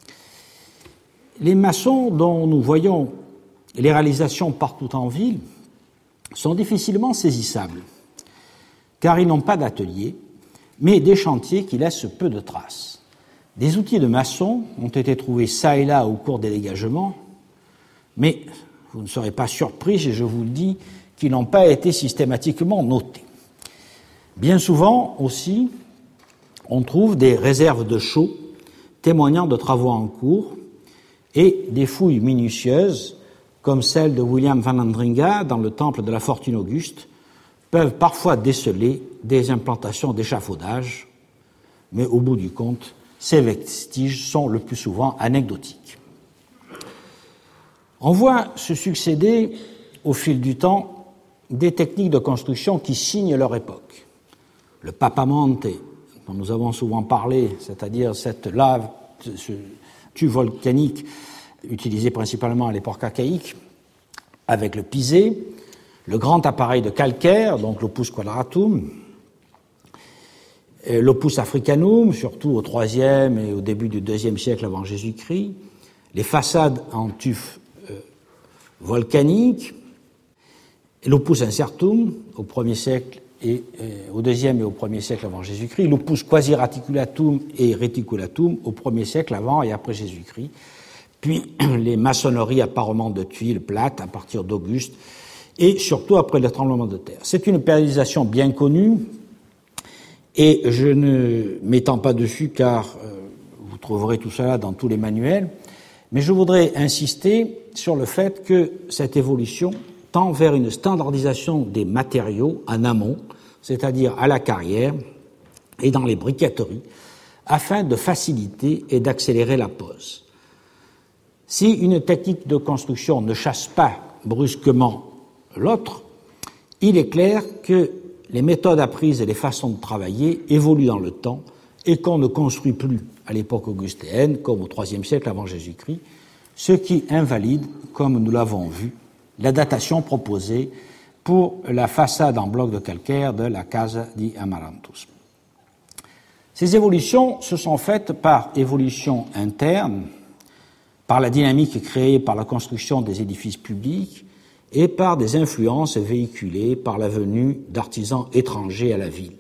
Les maçons dont nous voyons les réalisations partout en ville sont difficilement saisissables, car ils n'ont pas d'atelier, mais des chantiers qui laissent peu de traces. Des outils de maçon ont été trouvés çà et là au cours des dégagements, mais vous ne serez pas surpris si je vous le dis qu'ils n'ont pas été systématiquement notés. Bien souvent aussi, on trouve des réserves de chaux témoignant de travaux en cours et des fouilles minutieuses, comme celle de William van Andringa dans le temple de la Fortune Auguste, peuvent parfois déceler des implantations d'échafaudage, mais au bout du compte, ces vestiges sont le plus souvent anecdotiques. On voit se succéder, au fil du temps, des techniques de construction qui signent leur époque. Le papamonte, dont nous avons souvent parlé, c'est-à-dire cette lave, ce tube volcanique utilisé principalement à l'époque archaïque, avec le pisé, le grand appareil de calcaire, donc l'opus quadratum, l'opus africanum, surtout au troisième et au début du deuxième siècle avant Jésus-Christ, les façades en tuf euh, volcanique, l'opus incertum au premier siècle et euh, au deuxième et au premier siècle avant Jésus-Christ, l'opus quasi reticulatum et reticulatum au premier siècle avant et après Jésus-Christ, puis les maçonneries à parements de tuiles plates à partir d'Auguste et surtout après le tremblement de terre. C'est une périodisation bien connue et je ne m'étends pas dessus car euh, vous trouverez tout cela dans tous les manuels, mais je voudrais insister sur le fait que cette évolution tend vers une standardisation des matériaux en amont, c'est-à-dire à la carrière et dans les briqueteries, afin de faciliter et d'accélérer la pose. Si une technique de construction ne chasse pas brusquement l'autre, il est clair que les méthodes apprises et les façons de travailler évoluent dans le temps et qu'on ne construit plus à l'époque augustéenne comme au troisième siècle avant Jésus-Christ, ce qui invalide, comme nous l'avons vu, la datation proposée pour la façade en bloc de calcaire de la Casa di Amarantus. Ces évolutions se sont faites par évolution interne, par la dynamique créée par la construction des édifices publics et par des influences véhiculées par la venue d'artisans étrangers à la ville.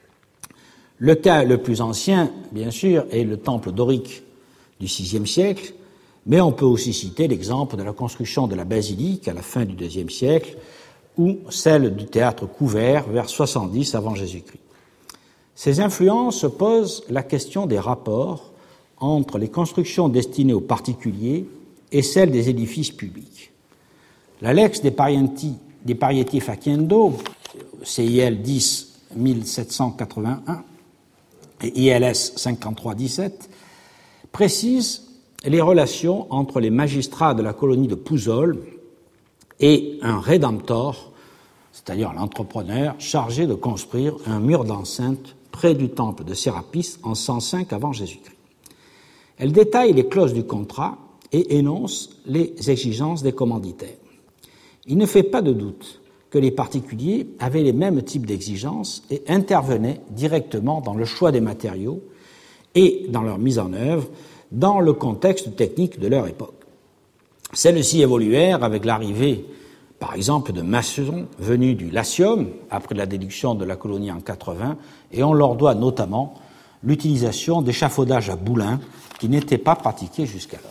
Le cas le plus ancien, bien sûr, est le temple dorique du sixième siècle, mais on peut aussi citer l'exemple de la construction de la basilique à la fin du deuxième siècle ou celle du théâtre couvert vers soixante-dix avant Jésus-Christ. Ces influences posent la question des rapports entre les constructions destinées aux particuliers et celles des édifices publics. La Lex de Parienti, de Parieti Faciendo, C I L dix mille sept cent quatre-vingt-un et I L S cinquante-trois dix-sept, précise les relations entre les magistrats de la colonie de Pouzol et un rédemptor, c'est-à-dire l'entrepreneur chargé de construire un mur d'enceinte près du temple de Sérapis en cent cinq avant Jésus-Christ. Elle détaille les clauses du contrat et énonce les exigences des commanditaires. Il ne fait pas de doute que les particuliers avaient les mêmes types d'exigences et intervenaient directement dans le choix des matériaux et dans leur mise en œuvre dans le contexte technique de leur époque. Celles-ci évoluèrent avec l'arrivée, par exemple, de maçons venus du Latium, après la déduction de la colonie en quatre-vingts, et on leur doit notamment l'utilisation d'échafaudages à boulins qui n'étaient pas pratiqués jusqu'alors.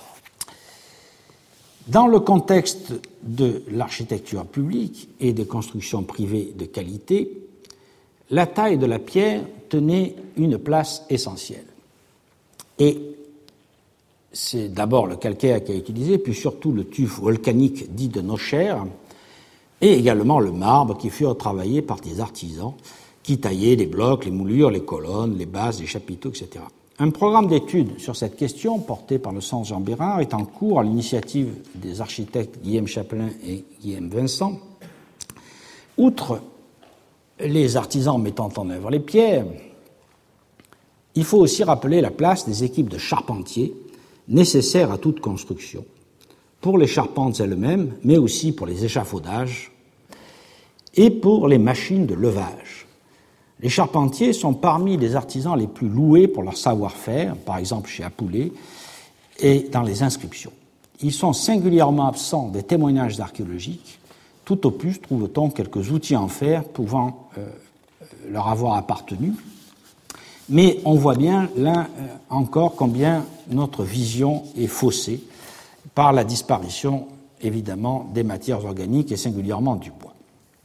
Dans le contexte de l'architecture publique et des constructions privées de qualité, la taille de la pierre tenait une place essentielle. Et c'est d'abord le calcaire qui est utilisé, puis surtout le tuf volcanique dit de Nocher, et également le marbre qui furent travaillés par des artisans qui taillaient les blocs, les moulures, les colonnes, les bases, les chapiteaux, et cetera. Un programme d'études sur cette question, porté par le Centre Jean Bérard, est en cours à l'initiative des architectes Guillaume Chapelain et Guillaume Vincent. Outre les artisans mettant en œuvre les pierres, il faut aussi rappeler la place des équipes de charpentiers nécessaires à toute construction, pour les charpentes elles-mêmes, mais aussi pour les échafaudages et pour les machines de levage. Les charpentiers sont parmi les artisans les plus loués pour leur savoir-faire, par exemple chez Apoulet, et dans les inscriptions. Ils sont singulièrement absents des témoignages archéologiques. Tout au plus trouve-t-on quelques outils en fer pouvant euh, leur avoir appartenu. Mais on voit bien, là euh, encore, combien notre vision est faussée par la disparition, évidemment, des matières organiques et singulièrement du bois.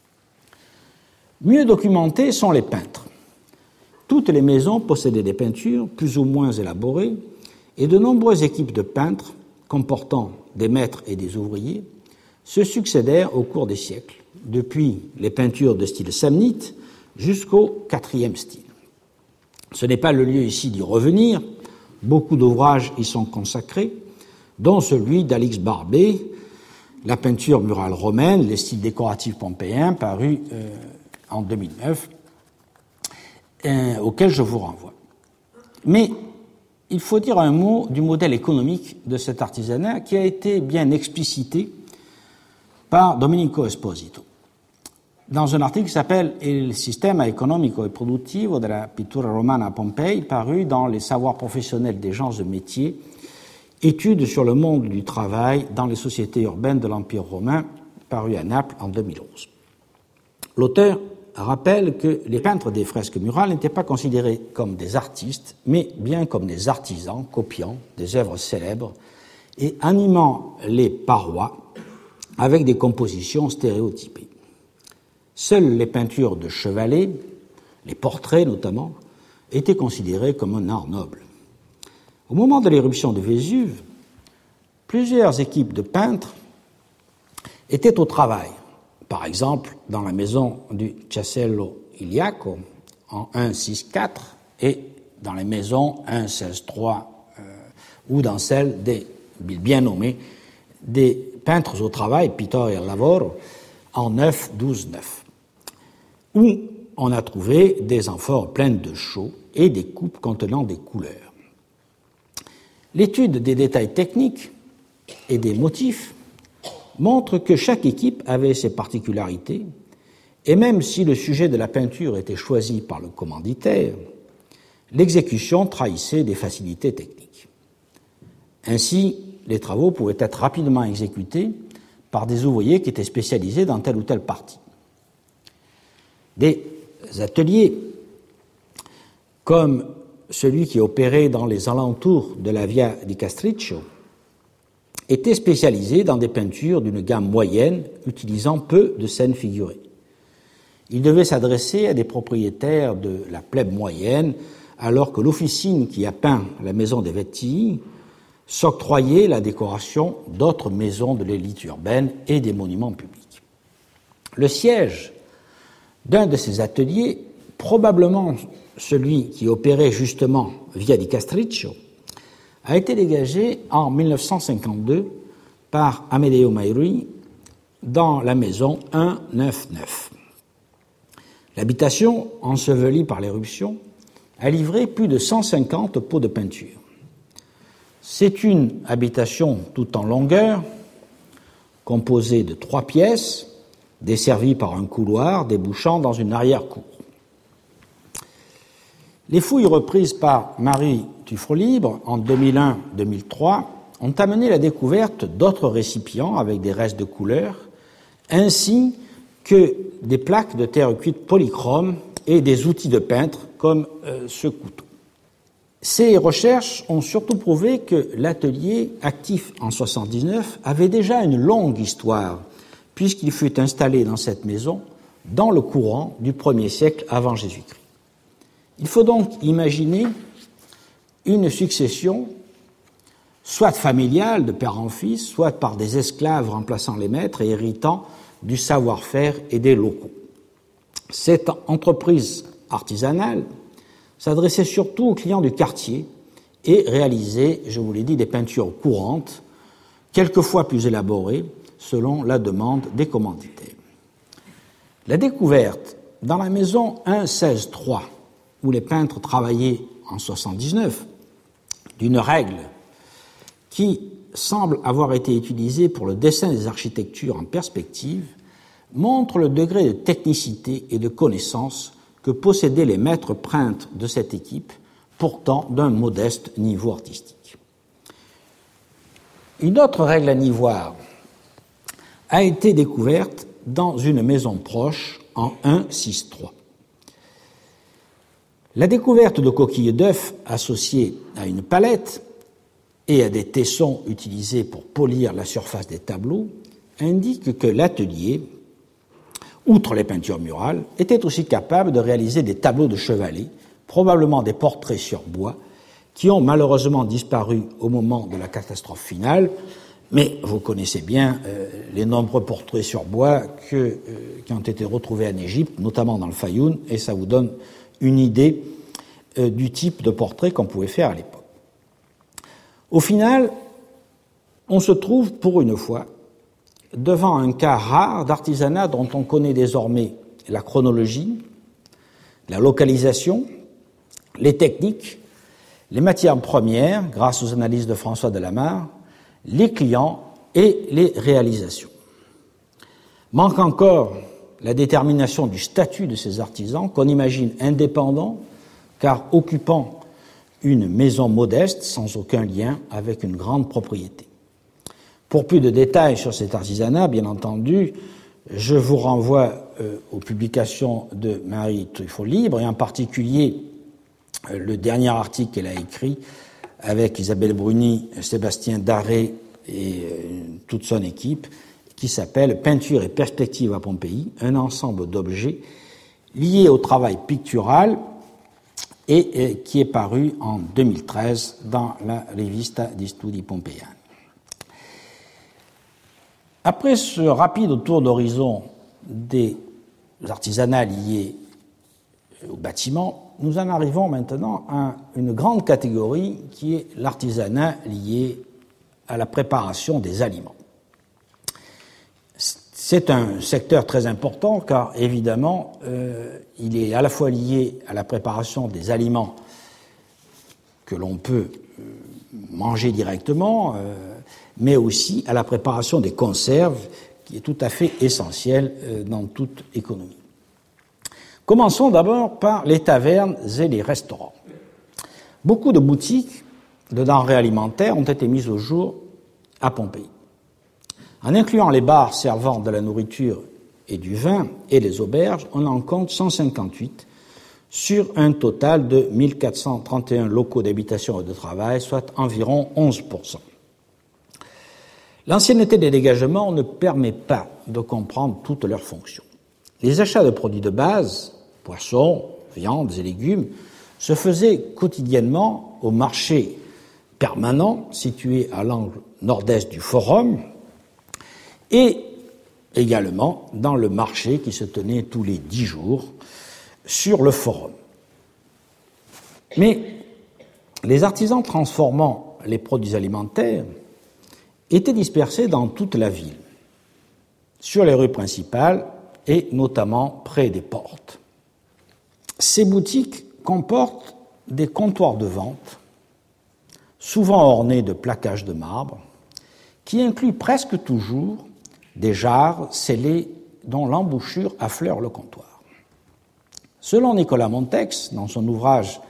Mieux documentés sont les peintres. Toutes les maisons possédaient des peintures plus ou moins élaborées et de nombreuses équipes de peintres, comportant des maîtres et des ouvriers, se succédèrent au cours des siècles, depuis les peintures de style samnite jusqu'au quatrième style. Ce n'est pas le lieu ici d'y revenir, beaucoup d'ouvrages y sont consacrés, dont celui d'Alix Barbet, la peinture murale romaine, les styles décoratifs pompéens, paru euh, en deux mille neuf, euh, auquel je vous renvoie. Mais il faut dire un mot du modèle économique de cet artisanat qui a été bien explicité par Domenico Esposito dans un article qui s'appelle Il sistema economico e produttivo della pittura romana a Pompei, paru dans Les savoirs professionnels des gens de métier, études sur le monde du travail dans les sociétés urbaines de l'Empire romain, paru à Naples en deux mille onze. L'auteur rappelle que les peintres des fresques murales n'étaient pas considérés comme des artistes, mais bien comme des artisans copiant des œuvres célèbres et animant les parois avec des compositions stéréotypées. Seules les peintures de chevalets, les portraits notamment, étaient considérées comme un art noble. Au moment de l'éruption de Vésuve, plusieurs équipes de peintres étaient au travail. Par exemple, dans la maison du Castello Iliaco en un six quatre et dans les maisons un seize trois euh, ou dans celle des, bien nommées, des peintres au travail, Pittori al Lavoro, en neuf douze neuf, où on a trouvé des amphores pleines de chaux et des coupes contenant des couleurs. L'étude des détails techniques et des motifs montre que chaque équipe avait ses particularités, et même si le sujet de la peinture était choisi par le commanditaire, l'exécution trahissait des facilités techniques. Ainsi, les travaux pouvaient être rapidement exécutés par des ouvriers qui étaient spécialisés dans telle ou telle partie. Des ateliers, comme celui qui opérait dans les alentours de la Via di Castriccio, étaient spécialisés dans des peintures d'une gamme moyenne, utilisant peu de scènes figurées. Ils devaient s'adresser à des propriétaires de la plèbe moyenne, alors que l'officine qui a peint la maison des Vettii s'octroyait la décoration d'autres maisons de l'élite urbaine et des monuments publics. Le siège d'un de ces ateliers, probablement celui qui opérait justement Via di Castriccio, a été dégagé en mille neuf cent cinquante-deux par Amedeo Mairi dans la maison un neuf neuf. L'habitation, ensevelie par l'éruption, a livré plus de cent cinquante pots de peinture. C'est une habitation tout en longueur, composée de trois pièces, desservie par un couloir débouchant dans une arrière-cour. Les fouilles reprises par Marie Tuffreau-Libre, en deux mille un deux mille trois, ont amené la découverte d'autres récipients avec des restes de couleur, ainsi que des plaques de terre cuite polychrome et des outils de peintre comme euh, ce couteau. Ces recherches ont surtout prouvé que l'atelier, actif en soixante-dix-neuf, avait déjà une longue histoire, puisqu'il fut installé dans cette maison dans le courant du premier siècle avant Jésus-Christ. Il faut donc imaginer une succession, soit familiale, de père en fils, soit par des esclaves remplaçant les maîtres et héritant du savoir-faire et des locaux. Cette entreprise artisanale s'adressait surtout aux clients du quartier et réalisait, je vous l'ai dit, des peintures courantes, quelquefois plus élaborées, selon la demande des commanditaires. La découverte dans la maison un seize trois, où les peintres travaillaient en soixante-dix-neuf, d'une règle qui semble avoir été utilisée pour le dessin des architectures en perspective, montre le degré de technicité et de connaissance que possédaient les maîtres peintres de cette équipe, pourtant d'un modeste niveau artistique. Une autre règle à nivoire a été découverte dans une maison proche en un six trois. La découverte de coquilles d'œufs associées à une palette et à des tessons utilisés pour polir la surface des tableaux indique que l'atelier, outre les peintures murales, était aussi capable de réaliser des tableaux de chevalet, probablement des portraits sur bois, qui ont malheureusement disparu au moment de la catastrophe finale, mais vous connaissez bien euh, les nombreux portraits sur bois que, euh, qui ont été retrouvés en Égypte, notamment dans le Fayoum, et ça vous donne une idée euh, du type de portrait qu'on pouvait faire à l'époque. Au final, on se trouve pour une fois devant un cas rare d'artisanat dont on connaît désormais la chronologie, la localisation, les techniques, les matières premières, grâce aux analyses de François Delamarre, les clients et les réalisations. Manque encore la détermination du statut de ces artisans, qu'on imagine indépendants, car occupant une maison modeste sans aucun lien avec une grande propriété. Pour plus de détails sur cet artisanat, bien entendu, je vous renvoie euh, aux publications de Marie Tuffreau-Libre, et en particulier euh, le dernier article qu'elle a écrit avec Isabelle Bruni, Sébastien Darré et euh, toute son équipe, qui s'appelle « Peinture et perspective à Pompéi, un ensemble d'objets liés au travail pictural » et euh, qui est paru en deux mille treize dans la Rivista di Studi Pompeiani. Après ce rapide tour d'horizon des artisanats liés au bâtiment, nous en arrivons maintenant à une grande catégorie qui est l'artisanat lié à la préparation des aliments. C'est un secteur très important car, évidemment, euh, il est à la fois lié à la préparation des aliments que l'on peut euh, manger directement, euh, mais aussi à la préparation des conserves, qui est tout à fait essentielle euh, dans toute économie. Commençons d'abord par les tavernes et les restaurants. Beaucoup de boutiques de denrées alimentaires ont été mises au jour à Pompéi. En incluant les bars servant de la nourriture et du vin et les auberges, on en compte cent cinquante-huit sur un total de mille quatre cent trente et un locaux d'habitation et de travail, soit environ onze pour cent. L'ancienneté des dégagements ne permet pas de comprendre toutes leurs fonctions. Les achats de produits de base, poissons, viandes et légumes, se faisaient quotidiennement au marché permanent situé à l'angle nord-est du Forum et également dans le marché qui se tenait tous les dix jours sur le Forum. Mais les artisans transformant les produits alimentaires étaient dispersés dans toute la ville, sur les rues principales et notamment près des portes. Ces boutiques comportent des comptoirs de vente, souvent ornés de plaquages de marbre, qui incluent presque toujours des jarres scellées dont l'embouchure affleure le comptoir. Selon Nicolas Montex, dans son ouvrage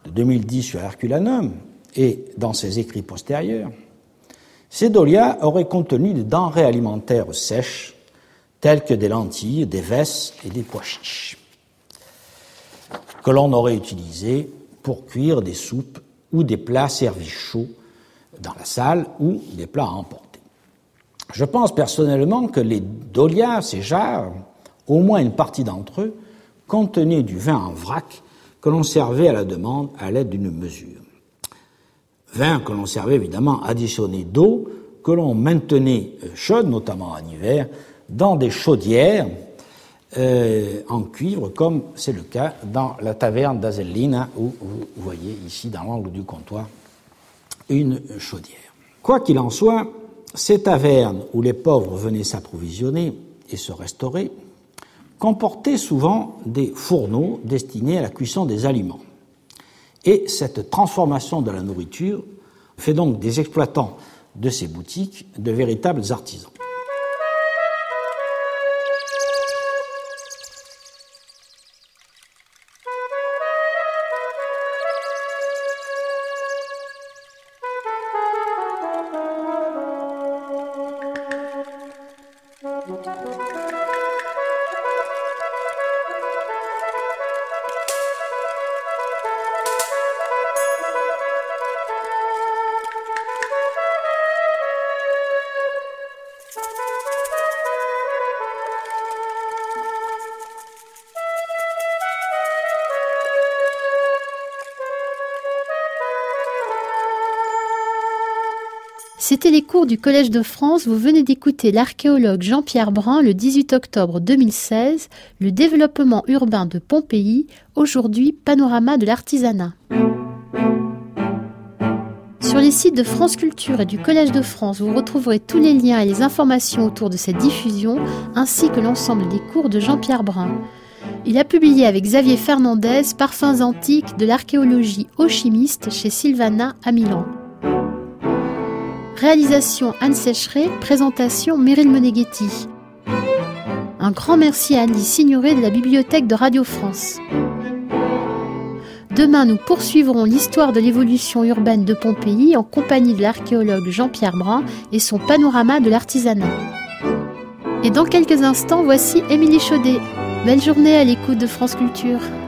de deux mille dix sur Herculanum et dans ses écrits postérieurs, ces dolias auraient contenu des denrées alimentaires sèches, telles que des lentilles, des vesses et des pois chiches, que l'on aurait utilisées pour cuire des soupes ou des plats servis chauds dans la salle ou des plats à emporter. Je pense personnellement que les dolias, ces jarres, au moins une partie d'entre eux, contenaient du vin en vrac que l'on servait à la demande à l'aide d'une mesure. Vin que l'on servait évidemment additionné d'eau que l'on maintenait chaude, notamment en hiver, dans des chaudières euh, en cuivre, comme c'est le cas dans la taverne d'Azellina, où vous voyez ici dans l'angle du comptoir une chaudière. Quoi qu'il en soit, ces tavernes où les pauvres venaient s'approvisionner et se restaurer comportaient souvent des fourneaux destinés à la cuisson des aliments. Et cette transformation de la nourriture fait donc des exploitants de ces boutiques de véritables artisans. C'était les cours du Collège de France. Vous venez d'écouter l'archéologue Jean-Pierre Brun le dix-huit octobre deux mille seize, le développement urbain de Pompéi, aujourd'hui panorama de l'artisanat. Sur les sites de France Culture et du Collège de France, vous retrouverez tous les liens et les informations autour de cette diffusion, ainsi que l'ensemble des cours de Jean-Pierre Brun. Il a publié avec Xavier Fernandez Parfums antiques de l'archéologie aux chimistes chez Sylvana à Milan. Réalisation Anne Sécheret, présentation Meryl Moneghetti. Un grand merci à Andy Signoret de la Bibliothèque de Radio France. Demain, nous poursuivrons l'histoire de l'évolution urbaine de Pompéi en compagnie de l'archéologue Jean-Pierre Brun et son panorama de l'artisanat. Et dans quelques instants, voici Émilie Chaudet. Belle journée à l'écoute de France Culture.